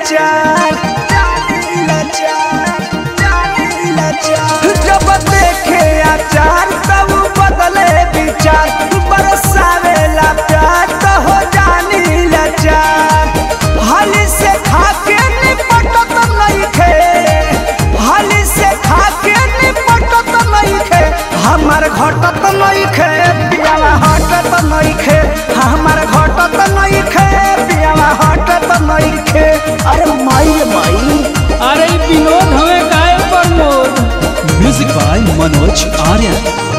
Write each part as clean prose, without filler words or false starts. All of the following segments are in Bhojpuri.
लाचार जब देखे आचार तब बदले विचार बरसावेला प्यार तो हो जानी लाचार हाली से खाके निपटत नइखे हाली से खाके निपटत नइखे हमार घटत नइखे पियाला हटत नइखे हमार घटत नइखे पियाला हटत नइखे। अरे माई अरे विनोद हमें गाय प्रमोद। Music by Manoj Aryan.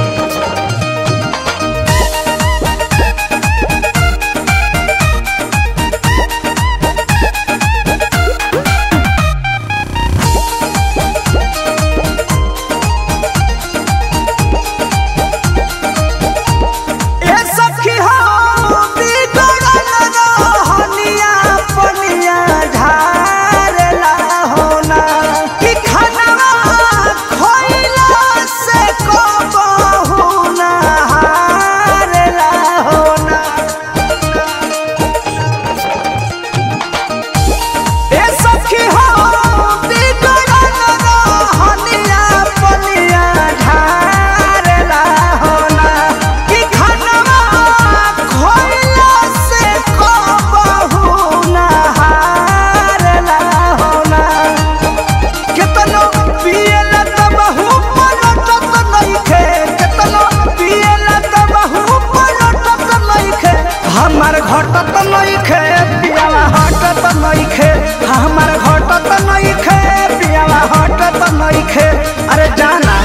हमार घटत नइखे पियाला हटत नइखे हमार घटत नइखे पियाला हटत नइखे। अरे जाना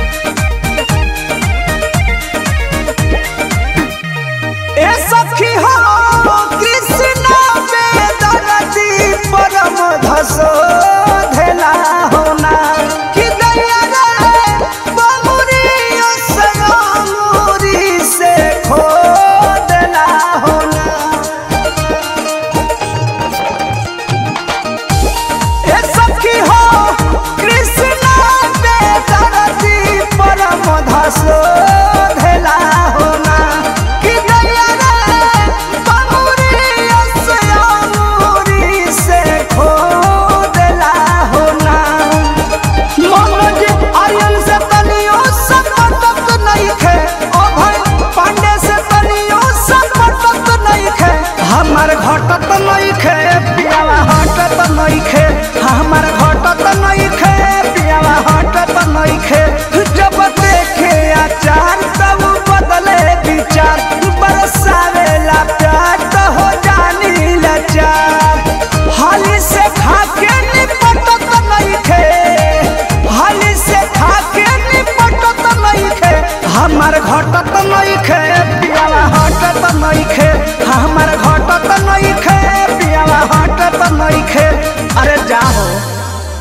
ए सखी हो